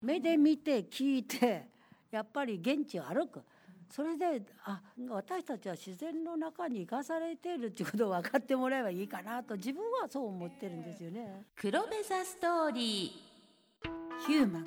目で見て聞いてやっぱり現地を歩く。それで私たちは自然の中に生かされているっていうことを分かってもらえばいいかなと自分はそう思ってるんですよね。 黒部ザストーリーヒューマン。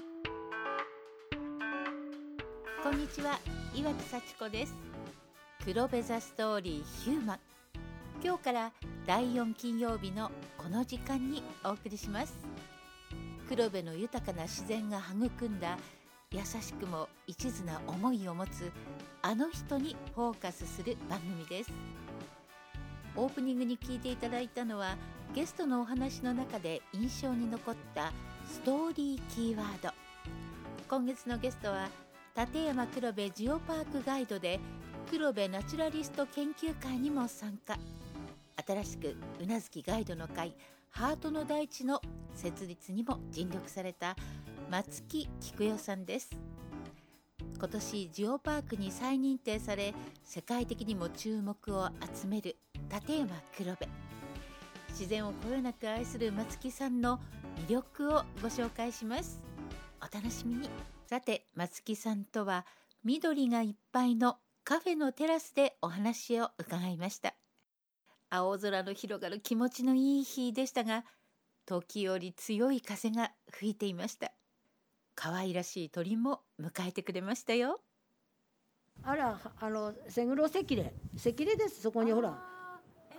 こんにちは、岩木幸子です。黒部ザストーリーヒューマン、今日から第4金曜日のこの時間にお送りします。黒部の豊かな自然が育んだ優しくも一途な思いを持つあの人にフォーカスする番組です。オープニングに聞いていただいたのはゲストのお話の中で印象に残ったストーリーキーワード。今月のゲストは立山黒部ジオパークガイドで黒部ナチュラリスト研究会にも参加、新しくうなずきガイドの会ハートの大地の設立にも尽力された松木菊代さんです。今年ジオパークに再認定され世界的にも注目を集める立山黒部。自然をこよなく愛する松木さんの魅力をご紹介します。お楽しみに。さて、松木さんとは緑がいっぱいのカフェのテラスでお話を伺いました。青空の広がる気持ちのいい日でしたが、時折強い風が吹いていました。可愛らしい鳥も迎えてくれましたよ。 あら、セグロセキレです。そこにほら、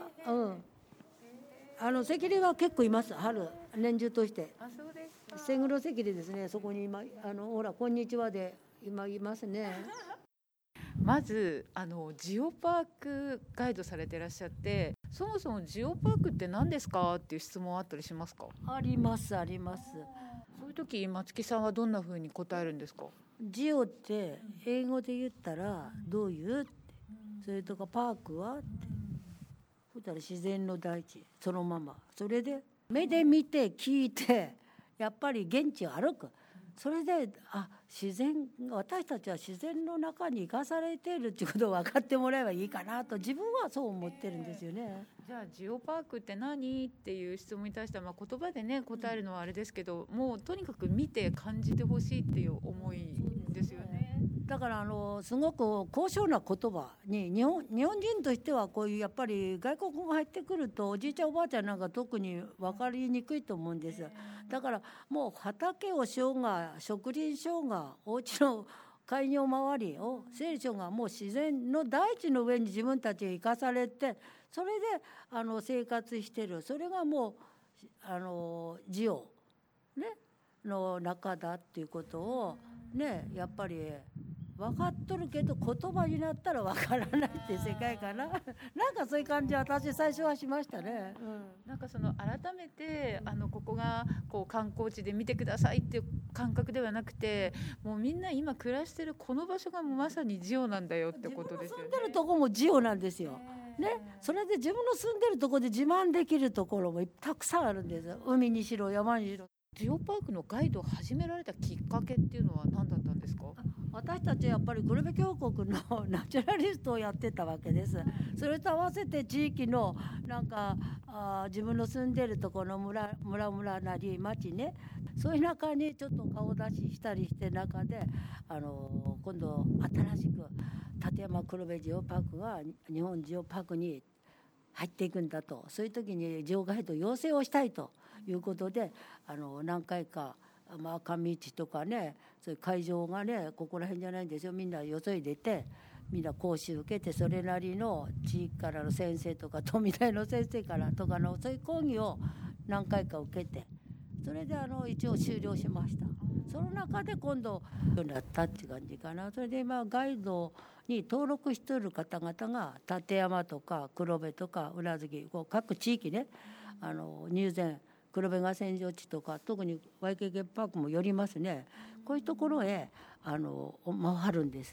セキレは結構います。春年中として。 そうですか。 セグロセキレですね。そこに今ほらこんにちはで今いますね。 まずジオパークガイドされていらっしゃって、そもそもジオパークって何ですかっていう質問あったりしますか？ ありますあります。 そういう時松木さんはどんな風に答えるんですか？ ジオって英語で言ったらどういうって、それとかパークはって、そしたら自然の大地そのまま。それで目で見て聞いてやっぱり現地を歩く。それで自然、私たちは自然の中に生かされているっていうことを分かってもらえばいいかなと自分はそう思ってるんですよね。 じゃあジオパークって何っていう質問に対しては、言葉でね答えるのはあれですけど、もうとにかく見て感じてほしいっていう思いですよね。 だからすごく高尚な言葉に日本人としてはこういうやっぱり外国語が入ってくるとおじいちゃんおばあちゃんなんか特に分かりにくいと思うんです。だからもう畑をしようが植林しようがお家の開業周りを整理しようが、もう自然の大地の上に自分たちが生かされて、それで生活してる。それがもうジオ、ね、の中だっていうことをね、やっぱり分かっとるけど言葉になったら分からないって世界かななんかそういう感じは私最初はしましたね。 なんか改めてここがこう観光地で見てくださいっていう感覚ではなくて、もうみんな今暮らしてるこの場所がもうまさにジオなんだよってことですよね。 自分の住んでるとこもジオなんですよ、ね、それで自分の住んでるとこで自慢できるところもたくさんあるんです。海にしろ山にしろ。 ジオパークのガイドを始められたきっかけっていうのは何だったんですか？ 私たちはやっぱり黒部峡谷のナチュラリストをやってたわけです。それと合わせて地域のなんか自分の住んでるところの村なり町ね、そういう中にちょっと顔出ししたりして中で今度新しく立山黒部ジオパークが日本ジオパークに入っていくんだと、そういう時にジオガイド要請をしたいということで何回か上市とかね、そういう会場がねここら辺じゃないんですよ。みんなよそへ出てみんな講習受けて、それなりの地域からの先生とか富大の先生からとかのそういう講義を何回か受けて、それで一応終了しました。その中で今度なったっていう感じかな。それで今ガイドに登録している方々が立山とか黒部とか宇奈月各地域ね、入善黒部河川地とか特に YKK パークも寄りますね。こういうところへ回るんです。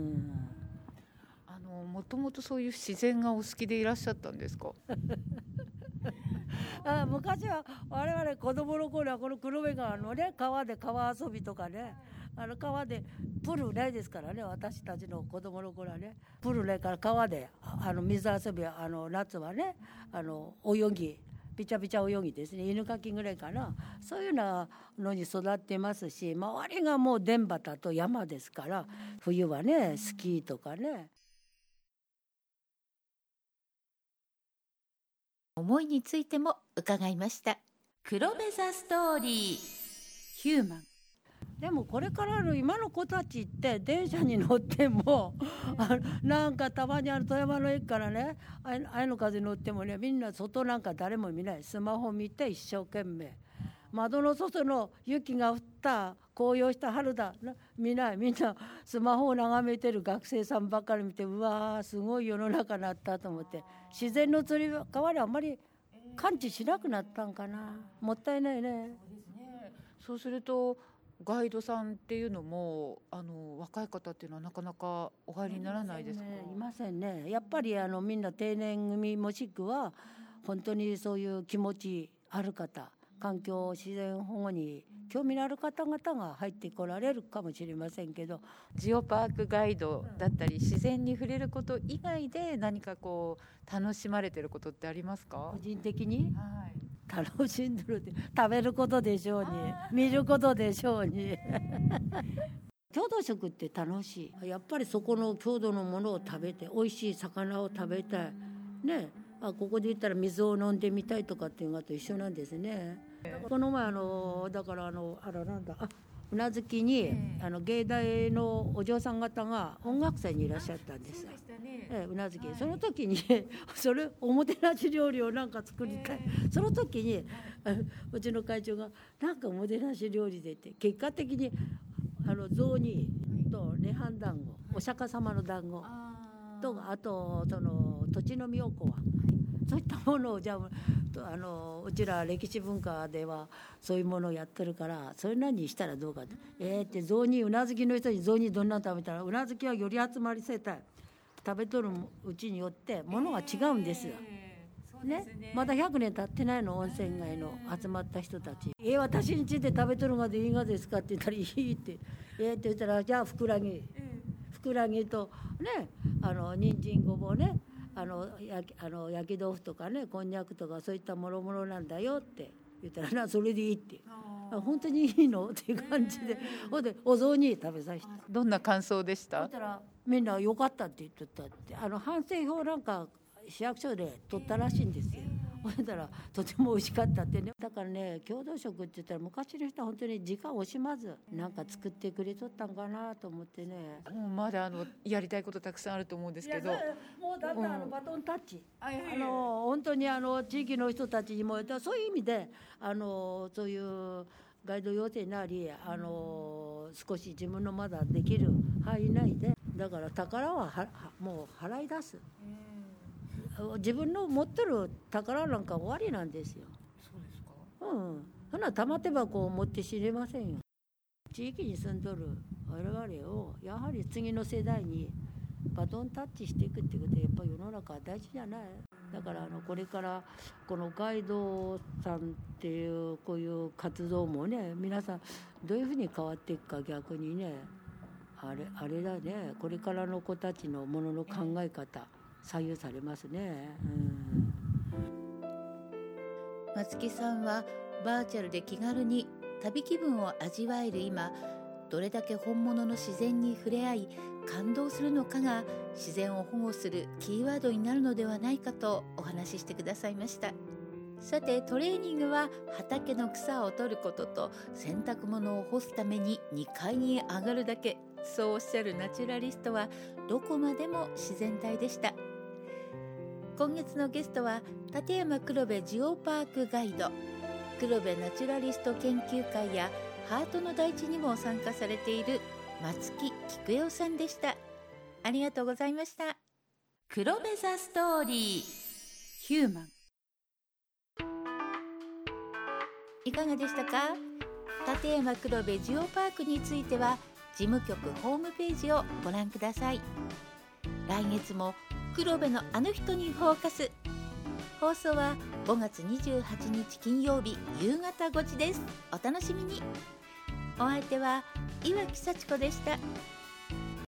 もともとそういう自然がお好きでいらっしゃったんですか？ 昔は我々子供の頃はこの黒部川のね川で川遊びとかね、川でプールないですからね、私たちの子供の頃はねプールないから川で水遊び夏はね泳ぎピチャピチャ泳ぎですね、犬かきぐらいかな、そういうようなのに育ってますし、周りがもう田畑と山ですから、冬はねスキーとかね。 思いについても伺いました。黒部ザストーリーヒューマン。 でもこれからの今の子たちって電車に乗ってもなんかたまに富山の駅からね愛の風乗ってもね、みんな外なんか誰も見ない、スマホ見て一生懸命、窓の外の雪が降った紅葉した春だ見ない、みんなスマホを眺めてる学生さんばっかり見て、うわーすごい世の中になったと思って、自然の移り変わりあんまり感知しなくなったんかな。もったいないね。 そうするとガイドさんっていうのも若い方っていうのはなかなかお入りにならないですか？ いませんね。やっぱりみんな定年組もしくは本当にそういう気持ちある方、環境自然保護に興味のある方々が入ってこられるかもしれませんけど、 ジオパークガイドだったり自然に触れること以外で何かこう楽しまれてることってありますか？ 個人的にはい、 楽しんでるって食べることでしょうに、見ることでしょうに郷土食って楽しい。やっぱりそこの郷土のものを食べて、美味しい魚を食べたいね。ここで言ったら水を飲んでみたいとかっていうのと一緒なんですね。この前だからうなずきに芸大のお嬢さん方が音楽祭にいらっしゃったんです。うなずき、その時にそれおもてなし料理をなんか作りたい、その時にうちの会長がなんかおもてなし料理でって、結果的に雑煮と涅槃団子、お釈迦様の団子と、あとその土地のみおこわ、そういったものをじゃあうちら歴史文化ではそういうものをやってるから、それ何にしたらどうかって、って雑煮、うなずきの人に雑煮どんなの食べたら、うなずきはより集まりせたい、食べとるうちによってものが違うんですよ、ね。まだ100年経ってないの、温泉街の集まった人たち。私ん家で食べとるがでいいがですかって言ったら、いいって、って言ったら、じゃあふくらぎとね、人参ごぼうね、焼き豆腐とかね、こんにゃくとかそういったもろもろなんだよって言ったら、それでいいって、本当にいいのっていう感じで、ほんでお雑煮食べさせて。 どんな感想でした？ そしたらみんな良かったって言ってたって、反省表なんか市役所で取ったらしいんですよ。ほんだらとても美味しかったってね。だからね、郷土食って言ったら昔の人は本当に時間を惜しまずなんか作ってくれとったんかなと思ってね。 もうまだやりたいことたくさんあると思うんですけど、 もうだってバトンタッチ、本当に地域の人たちにもそういう意味でそういうガイド要請なり少し自分のまだできる範囲内で、だから宝はもう払い出す。自分の持ってる宝なんか終わりなんですよ。 そうですか。 そんな玉手箱を持って知れませんよ。地域に住んどる我々をやはり次の世代にバトンタッチしていくっていうことはやっぱり世の中は大事じゃない。だからこれからこのガイドさんっていうこういう活動もね、皆さんどういうふうに変わっていくか、逆にね、あれだね、これからの子たちのものの考え方左右されますね。 松木さんはバーチャルで気軽に旅気分を味わえる今、どれだけ本物の自然に触れ合い感動するのかが自然を保護するキーワードになるのではないかとお話ししてくださいました。さて、トレーニングは畑の草を取ることと洗濯物を干すために2階に上がるだけ、そうおっしゃるナチュラリストはどこまでも自然体でした。今月のゲストは立山黒部ジオパークガイド、黒部ナチュラリスト研究会やハートの大地にも参加されている松木菊代さんでした。ありがとうございました。黒部ザストーリーヒューマン、いかがでしたか？立山黒部ジオパークについては事務局ホームページをご覧ください。来月も黒部のあの人にフォーカス。放送は5月28日金曜日夕方5時です。お楽しみに。お相手は岩木幸子でした。